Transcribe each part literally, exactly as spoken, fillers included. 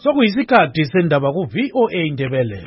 Sokuyisikhathi sendaba ku V O A Ndebele.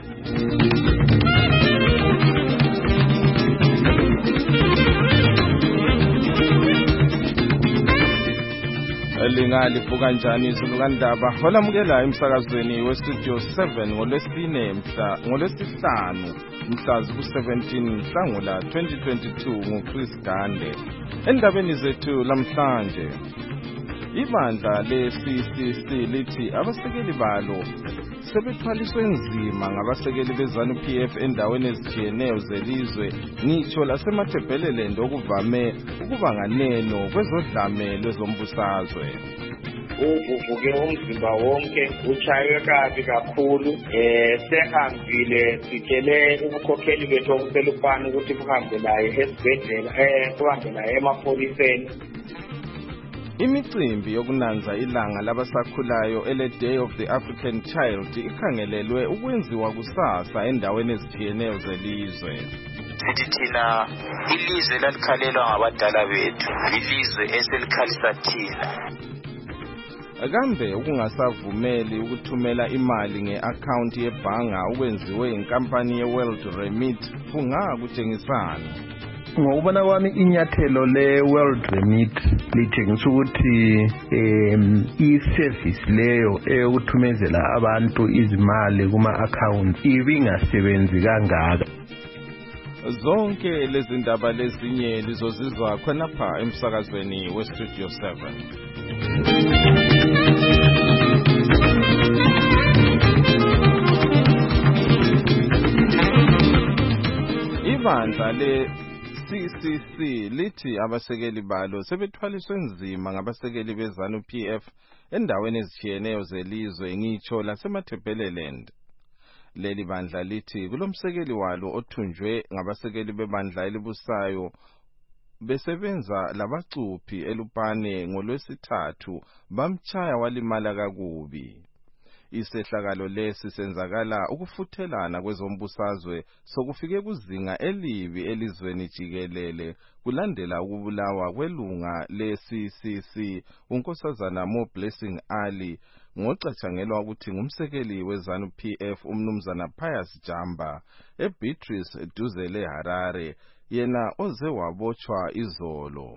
Elingali fuka njani izulu kandaba holamukela emsakazweni we Studio seven ngolwesine mhla ngolwesihlanu mhla ku-seventeen Nhlangula twenty twenty-two nguChris Gande. Endabeni zethu lamhlanje, ibandla le-C C C lithi abasekeli balo sebethwaliswe nzima ngabasekeli beZANU P F endaweni ezitshiyeneyo zelizwe, ngitsho lasemathebheleleni okuvame ukuba nganeno kwezodlame lwezombusazwe. Uvuvuke umzimba wonke, uchaye kabi kakhulu, eh sehambile sitshele ubukhokheli bethu obuselupani ukuthi buhambe naye esibhedlela, eh buhambe naye emapholiseni. Imicimbi yokunanza ilanga labasakhulayo ele Day of the African Child ikhangelelwe ukwenziwa kusasa endaweni ezitshiyeneyo zelizwe. Sithi thina ilizwe lalikhalelwa ngabadala bethu, ilizwe eselikhalisa thina. Kambe ukungasavumeli ukuthumela imali nge-account yebhanga ukwenziwe inkampani ye-World Remit kungakutshengisana? Ngokubona kwami inyathelo le-World Remit litshengisa ukuthi um i-service leyo eyokuthumezela abantu izimali kuma-accounts ibingasebenzi kangaka. Zonke lezi ndaba lezinye lizozizwa khonapha emsakazweni we-Studio seven. Ibandla le C C C lithi abasekeli balo sebethwaliswe nzima ngabasekeli beZANU P F endaweni ezitshiyeneyo zelizwe, ngitsho lasemathebheleleni. Leli bandla lithi kulomsekeli walo othunjwe ngabasekeli bebandla elibusayo besebenza labacuphi elupane ngolwesithathu, bamchaya walimala kakubi. Isehlakalo lesi senzakala ukufuthelana kwezombusazwe sokufike kuzinga elibi elizweni jikelele kulandela ukubulawa kwelunga le-C C C unkosazana Mo Blessing Ali ngocatshangelwa ukuthi ngumsekeli weZANU P F umnumzana Pius Jamba eBeatrice duze leHarare, yena oze wabotshwa izolo.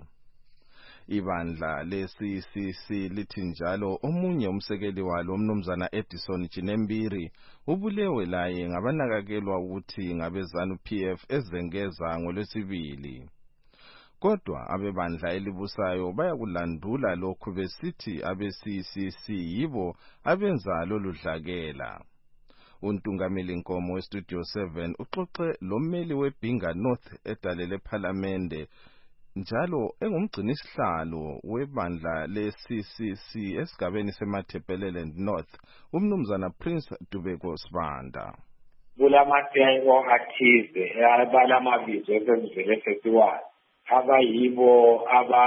Ibandla le-C C C lithi njalo omunye umsekeli walo umnumzana Edison Chinembiri ubulewe laye ngabanakekelwa ukuthi ngabeZANU P F ezengeza ngolwesibili. Kodwa abebandla elibusayo bayakulandula lokhu besithi abe-C C C yibo abenza lolu dlakela. Untungameli Nkomo we-Studio seven uxoxe lommeli weBhinga North edalele Parliamente njalo engumgcini sihlalo webandla le-C C C esigabeni semathebheleleni North, umnumzana Prince Dubeko Sibanda. Kulamateko athize abalamabizo esenzele sesiwazi abayibo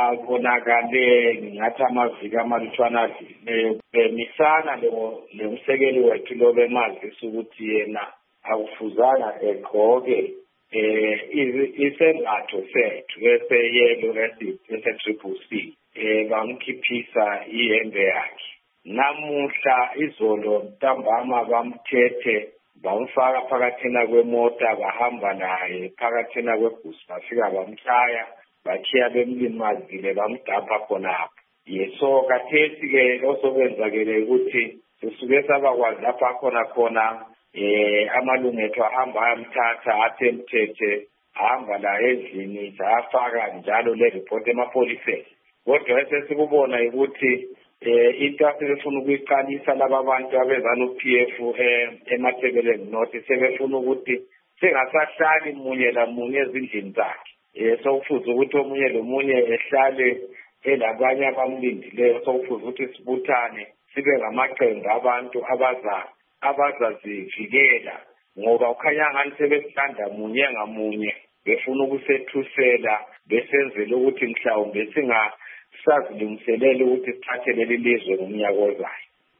ababonakale ngathi amaviki amalutshwana adlulileyo bemisana lomsekeli wethu lo bemazisa ukuthi yena akufuzanga egqoke eh isembatho sethu eseyelo ese-triple C, eh bamkhiphisa ihembe yakhe. Namuhla izolo ntambama bamthethe bamfaka phakathina kwemota, bahamba naye phakathina kwebhusi, bafika bamchaya bakhiya bemlimazile bamdapha khonapho. Yeso kathesi-ke osokwenzakele ukuthi sisuke sabakwazi lapha khona khona eh amalungu ethu ahamba ayamthatha athe mthethe ahamba la endlini sayafaka njalo le report emapholiseni. Kodwa sesikubona ukuthi eh into asebefuna ukuyiqalisa laba abantu abeZANU P F emathebheleleni North sebefuna ukuthi singasahlali munye lamunye ezindlini zakhe, eh sokufuza ukuthi omunye lomunye ehlale elabanye abamlindileyo, sokufuza ukuthi sibuthane sibe ngamaqembu abantu abaza abazazivikela, ngoba ukhanya ngani sebesihanda munye ngamunye befuna ukusethusela besenzele ukuthi mhlawumbe singasazilungiselele ukuthi sithathe leli lizwe ngomnyaka ozayo.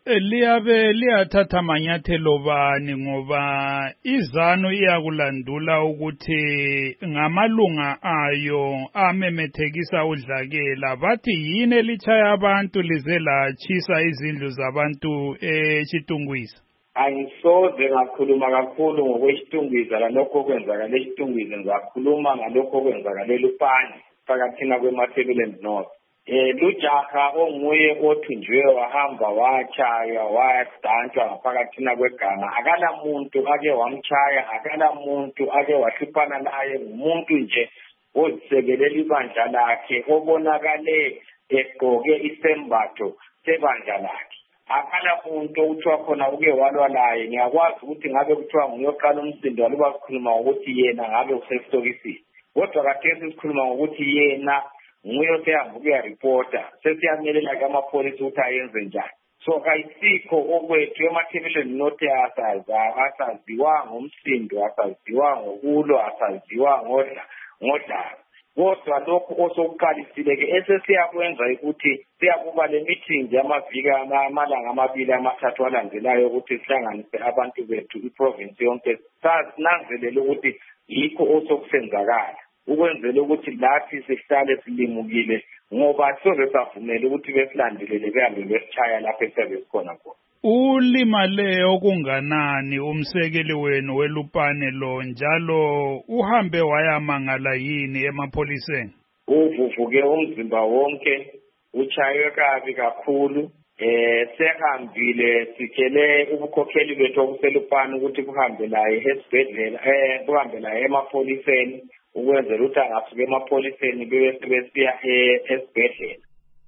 liyabe liyathatha amanyathelo bani ngoba izanu iyakulandula ukuthi ngamalunga ayo amemethekisa udlakela bathi yini elitshaya abantu lize latshisa izindlu zabantu eChitungwiza. Angisoze ngakhuluma kakhulu ngokwesitungwiza lalokho okwenzakala eChitungwiza, ngizakhuluma ngalokho okwenzakala eLupane phakathina kweMatabeleland North. Eh lujaha onguye othunjwe wahamba wachaya wayadantshwa ngaphakathina kweganga, akala muntu ake wamchaya, akala muntu ake wahluphana naye, umuntu nje ozisekelela ibandla lakhe obonakale egqoke isembatho sebandla lakhe. Akala muntu okuthiwa khona uke walwa naye. Ngiyakwazi ukuthi ngabe kuthiwa nguyoqala umsindo waluba sikhuluma ngokuthi yena ngabe usesitokisini, kodwa kathesi sikhuluma ngokuthi yena nguye osehamba ukuyareporta, sesiyamelela ke amapholisa ukuthi ayenze njani. So kayisikho okwethu eMatabeleland North asaziwa ngomsindo, asaziwa ngokulwa, asaziwa ngodla ngodlala. Kodwa lokho osokuqalisile ke esesiyakwenza ukuthi siyakuba le meeting yamaviki amalanga amabili amathathu alandelayo ukuthi sihlanganise abantu bethu iprovince yonke, sasinanzelela ukuthi yikho osokusenzakala ukwenzela ukuthi lathi sihlale silimukile, ngoba soze savumela ukuthi besilandelele behambe besichaya lapho esiyabe sikhona khona. Ulimale okunganani umsekeli wenu weLupane lo, njalo uhambe wayamangala yini emapholiseni? Uvuvuke umzimba wonke, uchaywe kabi kakhulu. Eh sehambile sitshele ubukhokheli bethu obuseLupane ukuthi kuhambe laye esibhedlela, eh kuhambe laye emapholiseni ukwenzela ukuthi angasuke emapholiseni bese besiya esibhedlela.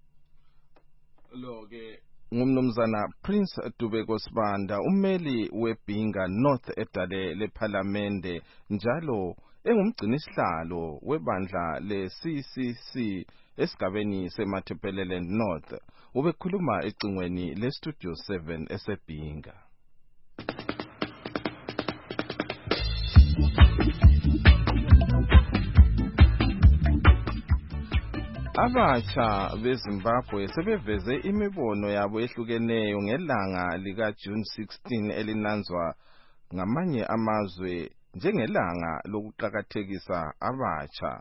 Lo ke ngumnumzana Prince Dubeko Sibanda, ummeli weBhinga North edale lePhalamende, njalo engumgcinisihlalo webandla le-C C C esigabeni seMatabeleland North. Ubekhuluma ecingweni leStudio seven eseBhinga. Abatsha beZimbabwe sebeveze imibono yabo ehlukeneyo ngelanga lika June sixteen elinanzwa ngamanye amazwe njengelanga lokuqakathekisa abatsha.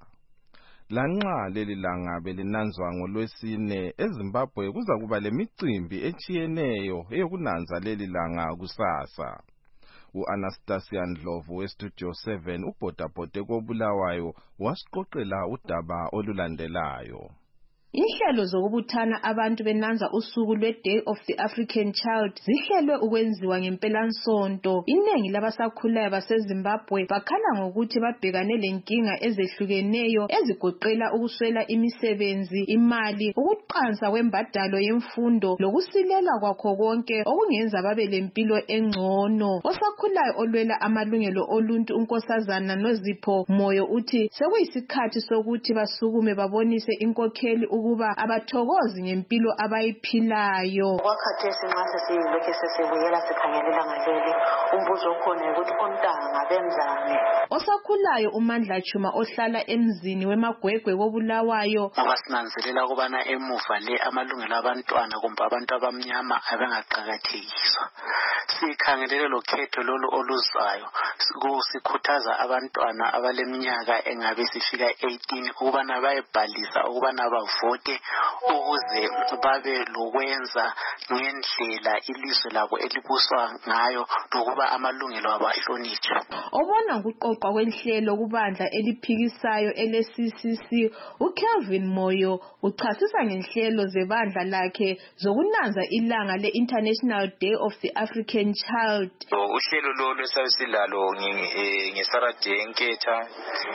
Lanxa leli langa belinanzwa ngoLwesine, eZimbabwe kuza kuba lemicimbi echiyeneyo eyokunanza leli langa kusasa. U-Anastasia Ndlovu weStudio seven ubhodabhode koBulawayo wasiqoqela udaba olulandelayo. Inhlelo zokubuthana abantu benanza usuku lwe-Day of the African Child zihlelwe ukwenziwa ngempelansonto. Iningi labasakhulayo baseZimbabwe bakhala ngokuthi babhekane lenkinga ezehlukeneyo ezigoqela ukuswela imisebenzi, imali, ukuqansa kwembadalo yemfundo lokusilela kwakho konke okungenza babe lempilo engcono. Osakhulayo olwela amalungelo oluntu uNkosazana Nozipho Moyo uthi sekuyisikhathi sokuthi basukume babonise inkokheli ukuba abathokozi ngempilo abayiphilayo. Kwakhathesi nxa sesiyilokhe sesibuyela sikhangelela ngaleli umbuzo okhona ukuthi ontanga benzani. Osakhulayo uMandla Chuma ohlala emzini weMagwegwe koBulawayo abasinanzelela ukubana emuva le amalungelo abantwana kumbe abantu abamnyama abengaqakathekiswa. Sikhangelele lo khetho lolu oluzayo sikhuthaza abantwana abaleminyaka engabe sifika eighteen ukubana bayebhalisa ukubana bavote ukuze babe lokwenza ngendlela ilizwe labo elibuswa ngayo lokuba amalungelo abo ahlonitshwe. Obona ukuqoqwa kwenhlelo kubandla eliphikisayo ele-C C C, uKelvin Moyo uchasisa ngenhlelo zebandla lakhe zokunanza ilanga le-International Day of the African Child. Uhlelo lolu esasilalo ngeSaturday enketha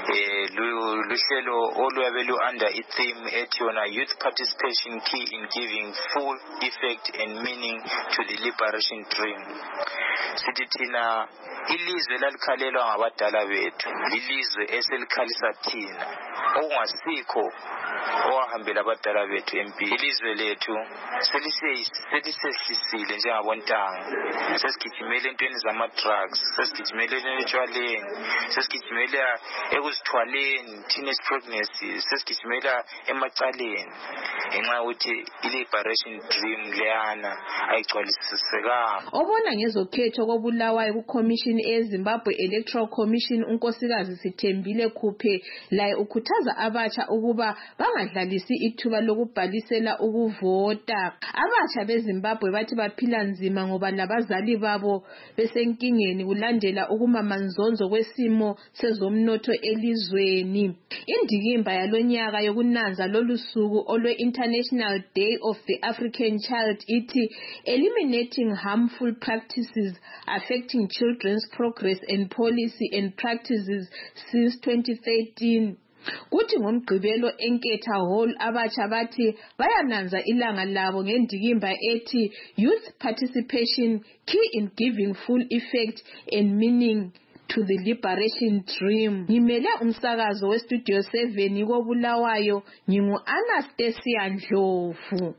luhlelo oluyabe lu-under i-theme ethi yona Youth Participation Key in Giving Full Effect and Meaning to the Liberation Dream. Sithi thina ilizwe lalikhalelwa ngabadala bethu, ilizwe eselikhalisa thina okungasikho owahambela abadala bethu empini. Ilizwe lethu selisehlisile njengabontanga, sesigijimele entweni zama-drugs, sesigijimele etshwaleni, sesigijimele ekuzithwaleni, teenage pregnancy, sesigijimela emacaleni ngenxa yokuthi i-liberation dream leyana ayigcwalisisekanga. Obona ngezokhetho kobulawayo kuCommission eZimbabwe Electoral Commission unkosikazi Sithembile Khuphe laye ukhuthaza abatsha ukuba bangadlalisi ithuba lokubhalisela ukuvota. Abatsha beZimbabwe bathi baphila nzima ngoba labazali babo besenkingeni kulandela ukumamanzonzo kwesimo sezomnotho elizweni. Indikimba yalonyaka yokunanza lolu suku olwe International Day of the African Child ithi eliminating harmful practices affecting children's progress and policy and practices since twenty thirteen. Kuthi ngomgqibelo eNketha Hall abatsha bathi bayananza ilanga labo ngendikimba ethi youth participation key in giving full effect and meaning to the liberation dream. Ngimele umsakazo we Studio seven kobulawayo ngingu Anastasia Ndlovu.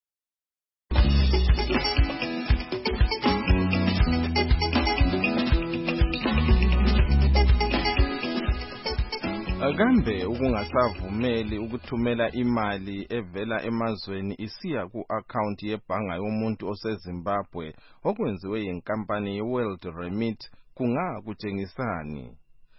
Akambe ukungasavumeli ukuthumela imali evela emazweni isiya ku-account yebhanga yomuntu oseZimbabwe okwenziwe yinkampani yeWorld Remit kungakutshengisani.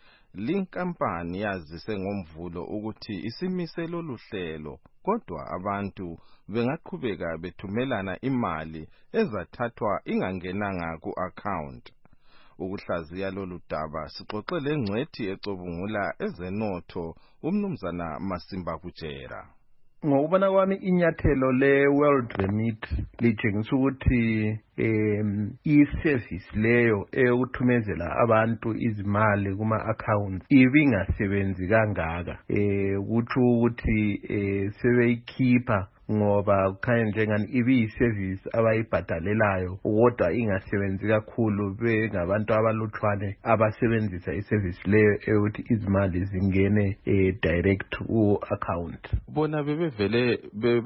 Linkampani yazise ngomvulo ukuthi isimise lolu hlelo kodwa abantu bengaqhubeka bethumelana imali ezathathwa ingangenanga ku-account. Ukuhlaziya lolu daba sixoxe lengcwethi ecobungula ezenotho umnumzana Masimba Kujera. Ngokubona kwami inyathelo le-World Remit litshengisa ukuthi um i-service leyo eyokuthumezela abantu izimali kuma-accounts ibingasebenzi kangaka. um Kutsho ukuthi um sebeyikhipha ngoba kukhanya njengani ibiyi-service abayibhadalelayo kodwa ingasebenzi kakhulu bengabantu abalutshwane abasebenzisa i-service leyo eyokuthi izimali zingene eh, direct ku-account. Bona bebevele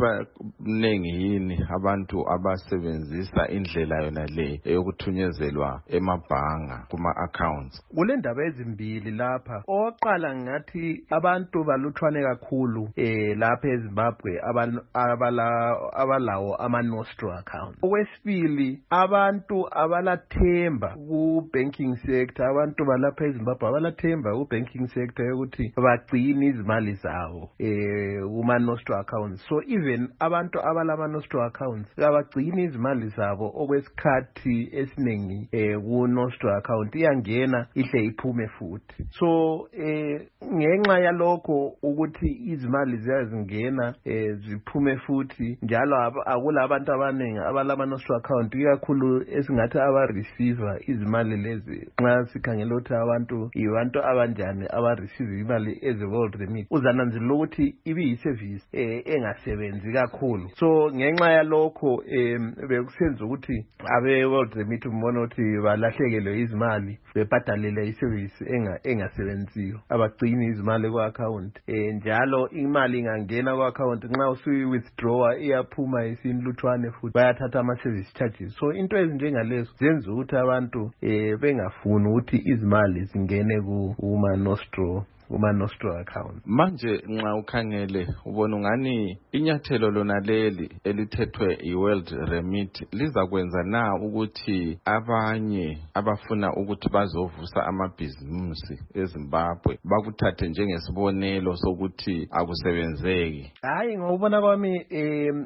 bebanengi yini abantu abasebenzisa indlela yona le eyokuthumezelwa emabhanga kuma-accounts? Kule ndaba ezimbili lapha. Oqala ngathi abantu balutshwane kakhulu eh lapha eZimbabwe abantu abala abalawo ama-nostro account. Okwesibili abantu abalathemba ku-banking sector, abantu balapha eZimbabwe abalathemba ku-banking sector yokuthi bagcine izimali zawo eh kuma-nostro accounts. So even abantu abalama-nostro accounts abagcine izimali zabo okwesikhathi esiningi eh ku-nostro account iyangena ihle iphume futhi. So eh ngenxa yalokho ukuthi izimali ziyazingena eh ziphume futhi njalo akulabantu abaningi abalama-nostro account ikakhulu esingathi aba-receiver izimali lezi. Nxa sikhangela ukuthi abantu ibantu abanjani aba-receive imali eze-World Remit uzananzela ukuthi ibiyi-service eh engasebenzi kakhulu. So ngenxa yalokho em bekusenza ukuthi abe-World Remit umbona ukuthi balahlekelwe izimali bebhadalele i-service enga engasebenziyo abagcini izimali ku-account eh njalo imali ingangena ku-account nxa usuyi withdrawer iyaphuma isinlutshwane futhi bayathatha ama-service charges. So into ezinjengalezo zenza ukuthi abantu eh bengafuni ukuthi izimali zingene kuma-nostro kuma-nostro account. Manje nxa ukhangele ubona ungani inyathelo lona leli elithethwe i-World Remit lizakwenza na ukuthi abanye abafuna ukuthi bazovusa amabhizimusi eZimbabwe bakuthathe njengesibonelo sokuthi akusebenzeki? Hayi, ngokubona kwami em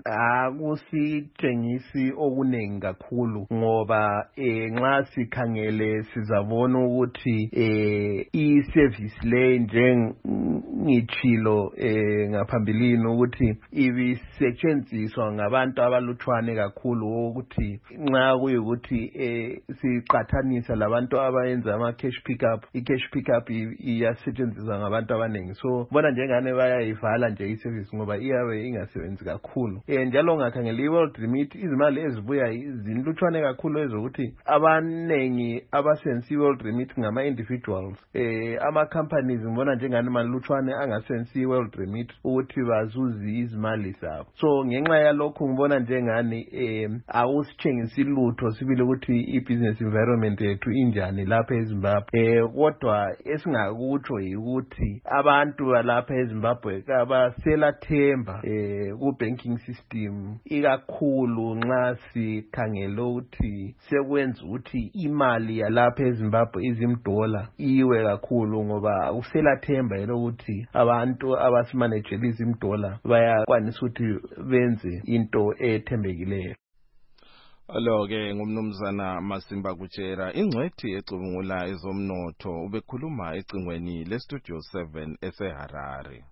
akusitshengisi okuningi kakhulu ngoba eh nxa sikhangele sizabona ukuthi eh i-service le njengitshilo eh ngaphambilini ukuthi ibisetshenziswa ngabantu abaluthwane kakhulu ukuthi nxa kuyukuthi eh siqathanisa labantu abayenza ama cash pickup i cash pickup iyasetshenziswa ngabantu abaningi so bona njengane bayayivala nje iservice ngoba iyabe ingasebenzi kakhulu eh njalo ngakhangela iWorld Remit izimali ezibuya zinluthwane kakhulu ezokuthi abanengi abasensi iWorld Remit ngama individuals eh ama companies ngibona njengani maluthwane angasensi iWorld Remit ukuthi bazuzi izimali zabo so ngenxa yalokho ngibona njengani eh awusitshengisi lutho sibile ukuthi ibusiness environment yethu injani lapha eZimbabwe eh kodwa esingakutsho ukuthi abantu lapha eZimbabwe abasela themba eh ku banking system ikakhulu nxa sikhangela ukuthi sekwenza ukuthi imali yalapha eZimbabwe izimdola iwe kakhulu ngoba usela themba elokuthi abantu abasimanejela izimdola bayakwanisa ukuthi benze into ethembekileyo. Alo-ke ngumnumzana Masimba Kutshera ingcwethi ecubungula ezomnotho ubekhuluma ecingweni leStudio seven eseHarare.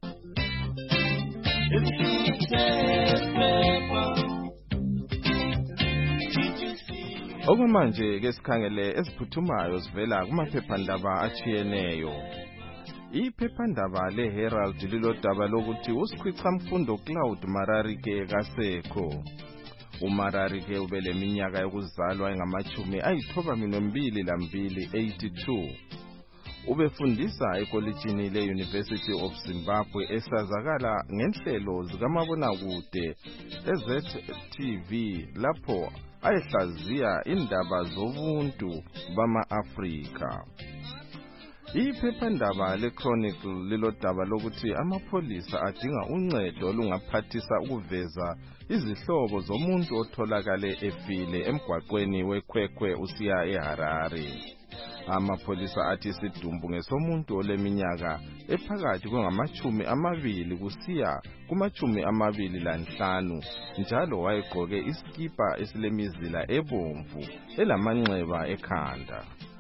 Okwamanje ke sikhangele eziphuthumayo zivela kumaphephandaba achiyeneyo. Iphephandaba leHerald lilodaba lokuthi uSikhwicamfundo Cloud Mararike kasekho. uMararike ubeleminyaka yokuzalwa engamachumi ayithoba mbili lambili eighty-two. Ubefundisa ekolejini le-University of Zimbabwe esazakala ngenhlelo zikamabonakude e-Z T V lapho ayehlaziya indaba zobuntu bama-Afrika. Iphephandaba le-Chronicle lilodaba lokuthi amapholisa adinga uncedo olungaphathisa ukuveza izihlobo zomuntu otholakale efile emgwaqweni weKwekwe usiya eHarare. Amapholisa athi isidumbu ngesomuntu oleminyaka ephakathi kwengamachumi amabili kusiya kumachumi amabili lanhlanu njalo wayegqoke isikipa esilemizila ebomvu elamanxeba ekhanda.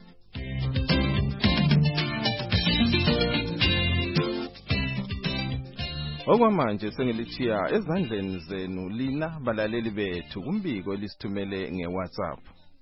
Okwamanje sengilichiya ezandleni zenu lina balaleli bethu kumbiko elisithumele ngeWhatsApp.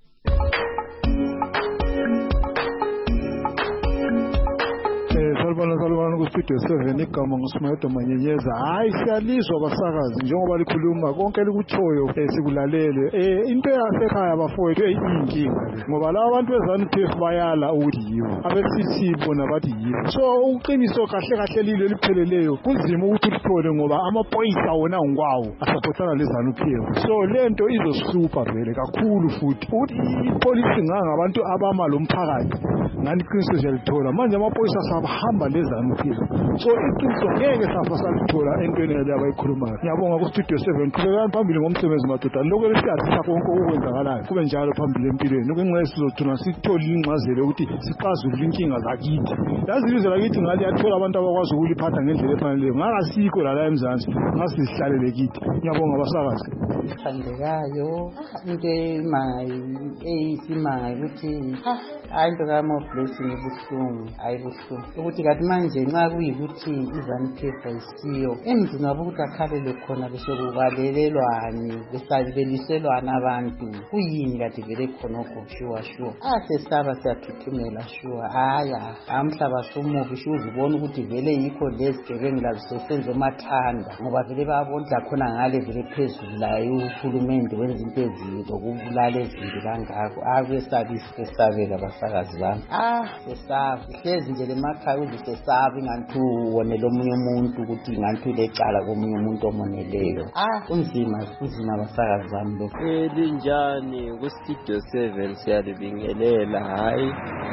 Salibona salibona ku Studio seven igama nguSimayedwa Manyenyeza. Hayi siyalizwa basakazi njengoba likhuluma konke likutshoyo sikulalele. Eh into yasekhaya abafowethu eyinkinga ngoba laba bantu beZANU-P F bayala ukuthi yiwo abesisi bona bathi yiwo. So uqiniso kahle kahle lilo lipheleleyo kunzima ukuthi uthole ngoba amaphoyisa wona ngwawo asupportana leZANU-P F. So lento izosihlupa vele kakhulu futhi ukuthi ipolice ngabantu abama lo mphakathi ngani iqiniso nje manje amaphoyisa sabahamba leZANU-P F. So iqiniso ngeke safa salithola entweni abayikhulumayo. Ngiyabonga ku Studio seven qhubekani phambili ngomsebenzi madoda lokho lesiyathisa konke okwenzakalayo kube njalo phambili empilweni nokunqe sizothola sithola ingcazelo ukuthi siqazule inkinga zakithi. Yazi ilizwe lakithi ngale yathola abantu abakwazi ukuliphatha ngendlela efaneleyo ngasikho la eMzansi ngasihlalele kithi. Ngiyabonga basakazi. Thandekayo into emayi eyisimanga ukuthi ayinto kamo blessing ebuhlungu ayibuhlungu ukuthi kathi manje nxa kuyikuthi iZANU-P F ayisiyo emzini wabo ukuthi akhalele khona besekubalelelwane besabeliselwana abantu kuyini kade vele khonokho shuwa shuwa asesaba siyathuthumela shuwa haya amhlaba somubi shuwa uzibona ukuthi vele yikho lesigebengu lazisesenze mathanda ngoba vele babondla khona ngale vele phezulu layo uhulumende wenza into ezizokubulala ezinto kangako abesabisi besabela basakazi bami ah sesaba hlezi nje lemakhaya uze sesaba inganthi uwonela omunye umuntu ukuthi inganthi ulecala komunye umuntu omoneleyo ah kunzima kunzima basakazi bami lokho elinjani ku Studio seven siyalibingelela hayi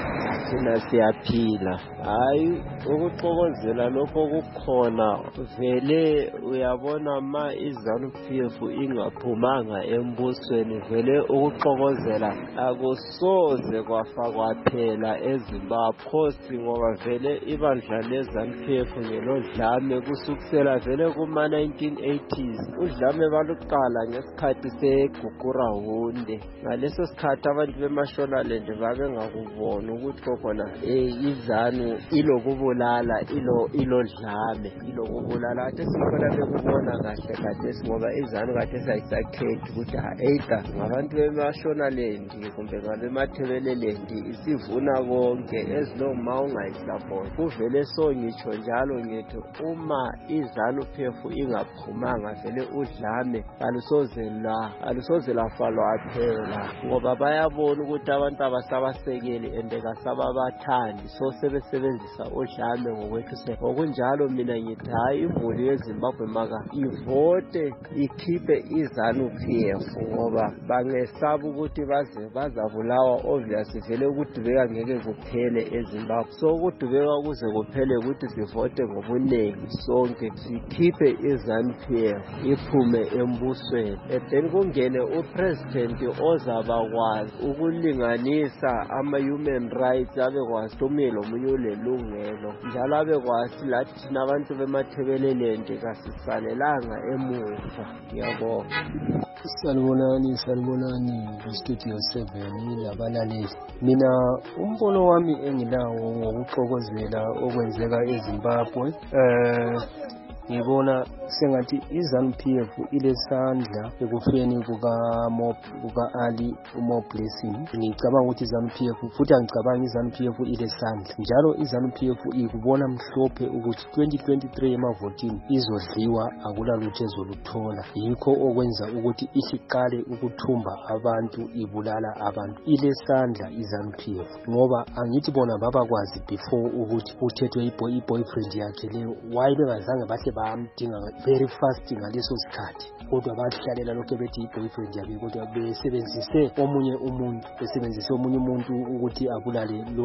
thina siyaphila hayi ukuxokozela lokho kukhona vele uyabona ma iZANU-P F ingaphumanga embusweni vele ukuxokozela akusoze kwafakwa phela eZimbabwe khosi ngoba vele ibandla leZANU-P F ngelodlame kusukisela vele kuma nineteen eighties. Udlame baluqala ngesikhathi segugura hunde. Ngaleso sikhathi abantu beMashonaland babengakubona ukuthi kokhona eh iZANU ilokubulala ilo ilodlame ilokubulala ade sikhona bekubona kahle kahle ngoba iZANU kade sayisakhethi ukuthi either ngabantu beMashonaland kumbe ngabemathebeleland isivuna konke eziloma ungayisupport. Kuvele so ngitsho njalo ngithi uma iZANU-P F ingaphumanga vele udlame alusoze la alusoze lafalwa phela ngoba bayabona ukuthi abantu abasabasekeli ende kasababathandi so sebesebenzisa udlame ngokwethu se. Ngokunjalo mina ngithi hayi imvuli yeZimbabwe maka ivote ikhiphe iZANU-P F ngoba bangesaba ukuthi baze bazabulawa obviously vele ukudubeka ngeke kuphele eZimbabwe. So ukudubeka kuze kuphele ukuthi sivote ngobunengi sonke sikhiphe iZANU-P F iphume embusweni then kungene upresident ozabakwazi ukulinganisa ama-human rights abekwazi umile omunye ulelungelo njalo abekwazi lathi thina abantu bemathebeleland kasisalelanga emuva. Ngiyabonga. Sanibonani sanibonani kustudio seven labalaleli. Mina umbono wami engilawo ngokuxokozela okwenzeka eZimbabwe eh ngibona sengathi iZANU-P F ilesandla ekufeni kuka Mob kuka Ali uMob Blessing. Ngicabanga ukuthi iZANU-P F futhi angicabanga iZANU-P F ilesandla njalo iZANU-P F ikubona mhlophe ukuthi twenty twenty-three emavotini izodliwa akulalutho ezoluthola. Yikho okwenza ukuthi isiqale ukuthumba abantu ibulala abantu. Ilesandla iZANU-P F ngoba angithi bona babakwazi before ukuthi uthethwe iboy boyfriend yakhe leyo why bengazange bahle bamdinga very fast ngaleso sikhathi kodwa bahlalela lokho bethi iboyfriend yakhe kodwa besebenzise omunye umuntu besebenzise omunye umuntu ukuthi abulale lo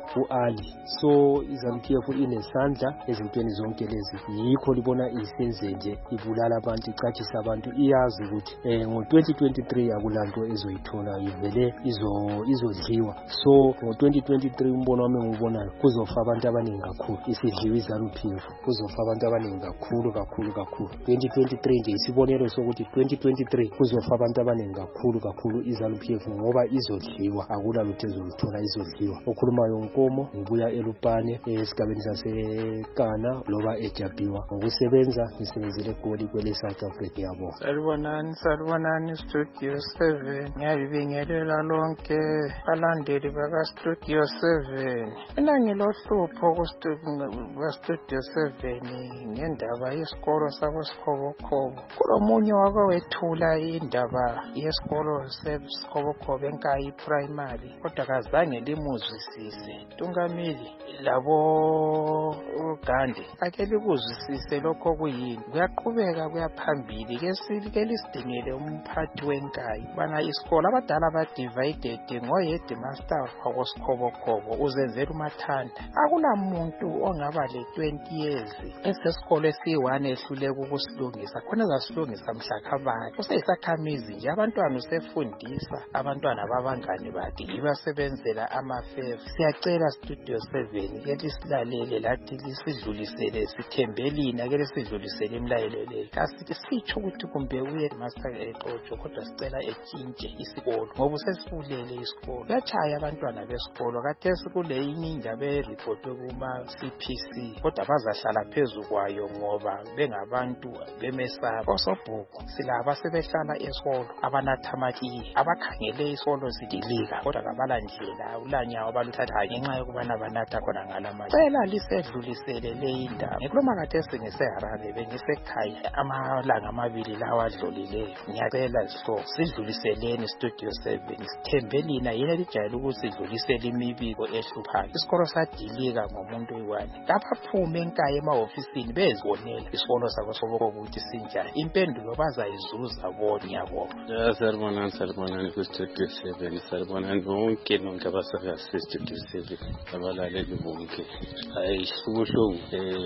uAli. So iZANU-P F inesandla ezintweni zonke lezi yikho libona isenze nje ibulala abantu icatshisa abantu iyazi ukuthi eh ngo twenty twenty-three akulanto ezoyithola ivele izo izodliwa. So ngo twenty twenty-three umbono wami ngubonayo kuzofa abantu abaningi kakhulu isidliwe iZANU-P F kuzofa abantu abaningi kakhulu kakhulu kakhulu. twenty twenty-three nje isibonelo sokuthi twenty twenty-three kuzofa abantu abaningi kakhulu kakhulu iZANU-P F ngoba izodliwa akulalutho ezoluthola izodliwa. Okhulumayo Nkomo ngibuya eLupane esigabeni saseKana loba eJabiwa ngokusebenza ngisebenzele eGoli kwele South Africa. Yabo salibonani salibonani studio seven ngiyabingelela lonke abalandeli baka studio seven. Mina ngilohlupho ku studio seven ngendaba yesikolo sabo Sikhobokhobo. Kulomunye wakowethula indaba yesikolo seSikhobokhobo eNkayi primary kodwa kazange limuzwisise. Tungamili labo uGandhi ake likuzwisise lokho kuyini. Kuyaqhubeka kuyaphambili ke silike lisidingele umphathi weNkayi bana isikolo abadala ba divided ngoheadmaster wakoSikhobokhobo uzenzela umathanda. Akulamuntu ongaba le twenty years esesikolo esi-one ehluleka ukusilungisa khona zasilungisa mhlakabani useyisakhamizi nje abantwana usefundisa abantwana babangani bakhe ibasebenzela ama-F. Siyacela studio seven ke lisilalele lathi lisidlulisele sithembelina ke lisidlulisele imlayelo leyo kasithi sitsho ukuthi kumbe uheadmaster exotsho kodwa sicela etshintshe isikolo ngoba usesifulele isikolo. Kuyatshaya abantwana besikolo kathesi kule inye indaba eripotwe kuma C P C kodwa bazahlala phezu kwayo ngoba bengabantu bemesaba. Osobhuku silaba sebehlala esikolo abanatha amatiye abakhangele isikolo sidilika kodwa kabala ndlela ulanyawo baluthatha ngenxa yokubana banatha khona ngalama. Cela lisedlulisele le indaba. Ngikhuluma kathesi ngiseHarare bengisekhaya amalanga amabili lawa adlulileyo. Ngiyacela so sidluliseleni studio seven sithembelina yena lijayele ukusidlulisela imibiko ehluphayo. Isikolo sadilika ngomuntu oyiwani. Kapha phume eNkayi emahofisini bezwe basibonela isikolo sabo soboko ukuthi sinjani. Impendulo bazayizuza bona. Ngiyabonga. Salibonani, salibonani ku-Studio seven, salibonani bonke nonke abasakazi se-Studio seven, abalaleli bonke. Hayi, kubuhlungu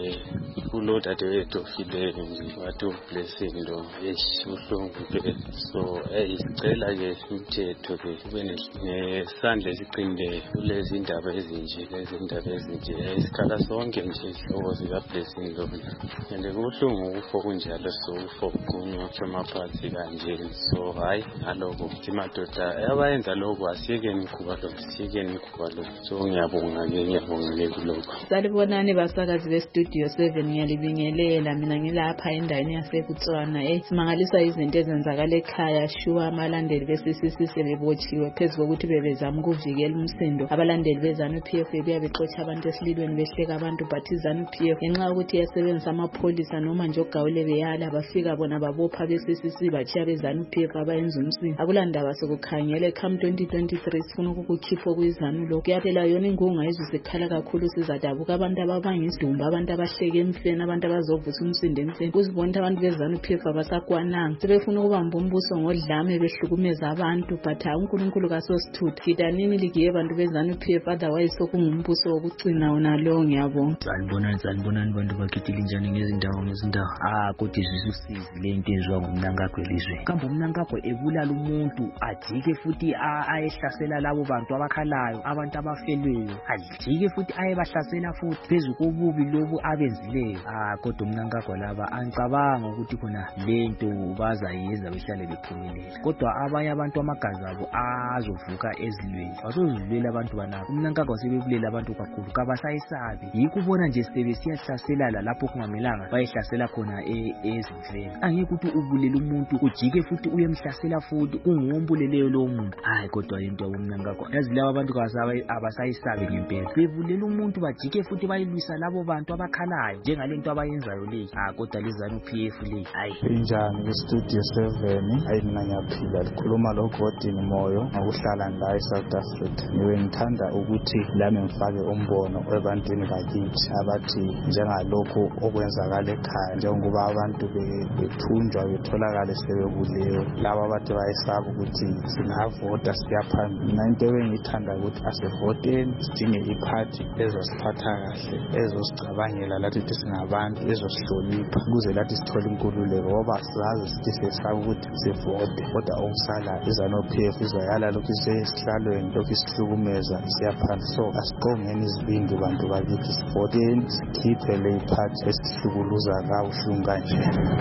um kulo dadewethu ofileyo nje wathi ublessing lo, eish kubuhlungu ke. So eyi sicela-ke umthetho-ke kube nesandla esiqinileyo kulezi ndaba ezinje, lezi ndaba ezinje. Isikhala sonke nje ihlobo zika-blessing lo, and kubuhlungu ukufa kunjalo, so ukufa kuqunywa kwamaphathi kanje. So hayi aloko madoda abayenza lokho asiyekeni ikhuba lo, siyekeni ikhuba lo. So ngiyabonga ke, ngiyabonga ke kuloko. Salibonani basakazi be-Studio seven, ngiyalibingelela. Mina ngilapha endaweni yaseBotswana. Eh simangaliswa izinto ezenzakala ekhaya. Shuwa abalandeli be-C C C sebebotshiwe phezu kokuthi bebezama ukuvikela umsindo. Abalandeli bezanu P F bebuya bexotsha abantu esililweni behleka abantu, but izanu P F ngenxa yokuthi yasebenzisa amapholisa noma nje ogawule beyala bafika bona babopha be-C C C batshiya bezanu P F abayenza umsindo. Akulandaba sokukhangele come twenty twenty-three sifuna ukukukhipha kwizanu lo. Kuyaphela yona ingunga izwe sekhala kakhulu sizadabuka abantu ababanga isidumbu, abantu abahleke emfeni, abantu abazovusa umsindo emfeni. Uzibona abantu bezanu P F abasakwananga sebefuna ukubamba umbuso ngodlame behlukumeza abantu, but uNkulunkulu kasosithutha gidanini ligiye abantu bezanu P F otherwise sokungumbuso wokucina wona lo. Ngiyabonga. Salibonani, salibonani bantu bakhithile njani ngezindawo ngezindawo. Ah kodwa izisusizi le into enziwa ngumnankakho elizwe. Kambe umnankakho ebulala umuntu ajike futhi ayehlasela labo bantu abakhalayo, abantu abafelweyo, ajike futhi ayebahlasela futhi phezu kobubi lobu abenzileyo. Ah kodwa umnankakho laba angicabanga ukuthi khona lento bazayenza behlale bephumelela, kodwa abanye abantu amagazi abo azovuka ezilweni, bazozidlulela abantu banabo. Umnankakho sebebulela abantu kakhulu kabasayisabi, yikho ubona nje sebesiyahlasela la lapho kungamelanga bayehlasela khona ezimfeni. Angeke ukuthi ubulela umuntu ujike futhi uyemhlasela futhi ungombuleleyo lowo muntu. Hayi kodwa into yomnankakho yazi laba abantu abasayisabi ngempela, bebulela umuntu bajike futhi bayilwisa labo bantu abakhalayo njengalento abayenzayo le. Ah kodwa lezanu P F le hayi injani ku-Studio seven. Hayi mina ngiyaphila, likhuluma lo Godini Moyo ngokuhlala la eSouth Africa. Niwe ngithanda ukuthi lami ngifake umbono ebantwini bakithi abathi njengalokho okwenzakala ekhaya, njengoba abantu bethunjwa betholakale sebebulewe, laba bathi bayesaba ukuthi singavota siyaphambili. Mina into engiyithanda ukuthi asivoteni sidinge iphathi ezosiphatha kahle, ezosicabangela lathi singabantu, ezosihlonipha ukuze lathi sithole inkululeko, ngoba sizazi sithi sesaba ukuthi sivote kodwa okusala izanu P F izayala lokhu isesihlalweni lokhu isihlukumeza siyaphanda. So asiqongeni izibindi bantu bakithi, sivoteni sikhiphe le iphathi esihlukuluza kabuhlungu kanje.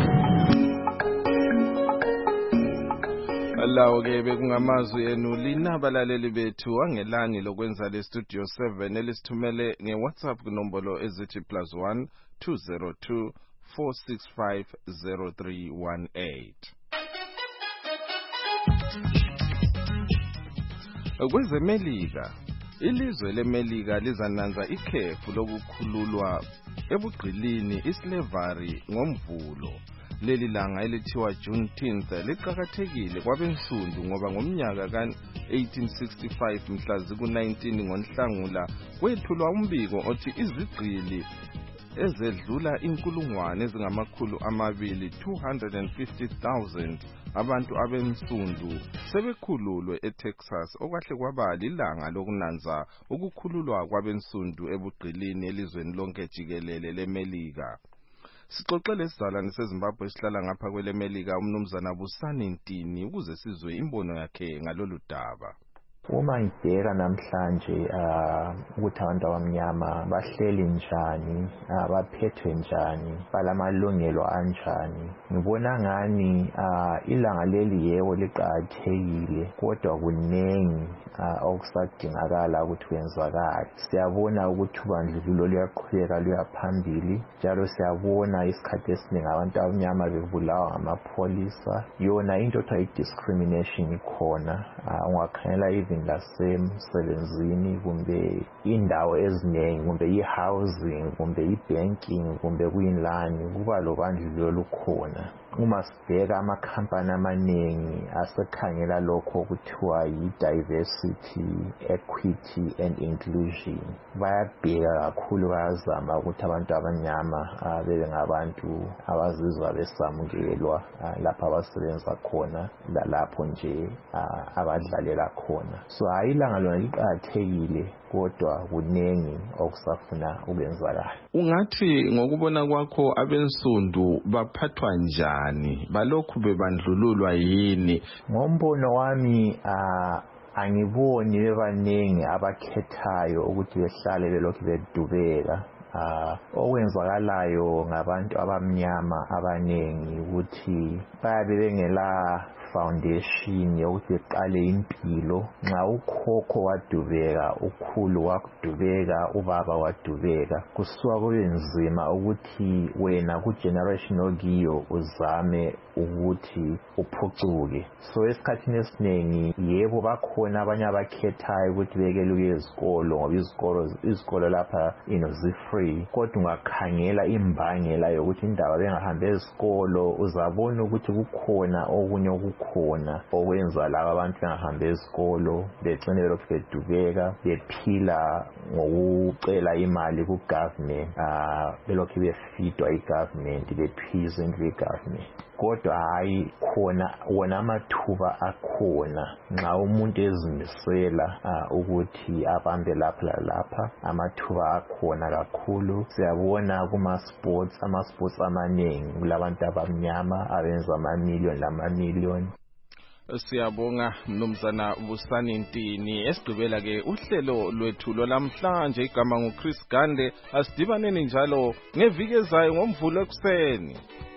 Lawo ke bekungamazwi enu lina abalaleli bethu. Angelani lokwenza le Studio seven elisithumele ngeWhatsApp kunombolo ezithi plus one two zero two four six five zero three one eight. Kwezemelika, ilizwe leMelika lizananza ikhefu lokukhululwa ebugqilini islavery ngomvulo. Leli langa elithiwa Juneteenth liqhakathekile kwabensundu ngoba ngomnyaka ka eighteen sixty-five mhla ziku nineteen ngoNhlangula kwethulwa umbiko othi izigqili ezedlula inkulungwane ezingamakhulu amabili two hundred fifty thousand abantu abensundu sebekhululwe eTexas, okwahle kwaba lilanga lokunanza ukukhululwa kwabensundu ebugqilini elizweni lonke jikelele leMelika. Sixoxele isizalwane seZimbabwe esihlala ngapha kweleMelika umnumzana Busani Ntini ukuze sizwe imbono yakhe ngalolu daba. Uma ngibheka namhlanje ukuthi abantu abamnyama bahleli njani, baphethwe njani, balamalungelo anjani, ngibona ngani ilanga leli yebo liqhakathekile kodwa kunengi okusadingakala ukuthi kwenzakale. Siyabona ukuthi ubandlululo luyaqhubeka luyaphambili, njalo siyabona isikhathi esiningi abantu abamnyama bebulawa ngamapholisa. Yona into ekuthiwa i-discrimination ikhona, ungakhangela even lasemsebenzini kumbe indawo eziningi kumbe i-housing kumbe i-banking kumbe kuyinlani kuba lobandlululo lukhona. uma sibheka amakhampani amaningi asekhangela lokho okuthiwa yi-diversity, equity and inclusion. Bayabheka kakhulu, bayazama ukuthi abantu abanyama uh, bebe ngabantu abazizwa besamukelwa uh, lapha abasebenza khona lalapho nje uh, abadlalela khona. So hayi ilanga lona liqakathekile, kodwa kunengi okusafuna ukwenzakala. Ungathi ngokubona kwakho abensundu baphathwa njani, balokhu bebandlululwa yini? Ngombono wami uh, angiboni bebaningi abakhethayo ukuthi behlale belokhu bedubeka. Uh, okwenzakalayo ngabantu abamnyama abanengi ukuthi bayabe bengela foundation yokuthi beqale impilo. Nxa ukhokho wadubeka, ukhulu wadubeka, ubaba wadubeka, kusuka kube nzima ukuthi wena ku generation okiyo uzame ukuthi uphucuke. So esikhathini esiningi yebo bakhona abanye abakhethayo ukuthi bekele ukuya ezikolo, ngoba izikolo izikolo lapha ino zi-free, kodwa ungakhangela imbangela yokuthi indaba bengahambe ezikolo uzabona ukuthi kukhona okunye okukhona okwenza laba abantu bengahambe ezikolo, begcine belokhu bedubeka, bephila ngokucela imali ku-government, uh, belokhu befidwa i-government, bephizwa i-government. Kodwa hayi khona wona amathuba akhona nxa umuntu ezimisela uh, ukuthi abambe lapha lalapha, amathuba akhona kakhulu. Siyabona kuma sports, ama sports amaningi kulabantu abamnyama abenza ama-million lama-million. Siyabonga mnumzana Busani Ntini. Esigqibela ke uhlelo lwethu lomhlanje, igama nguChris Gande. Asidibaneni njalo ngeviki ezayo ngoMvulo ekuseni.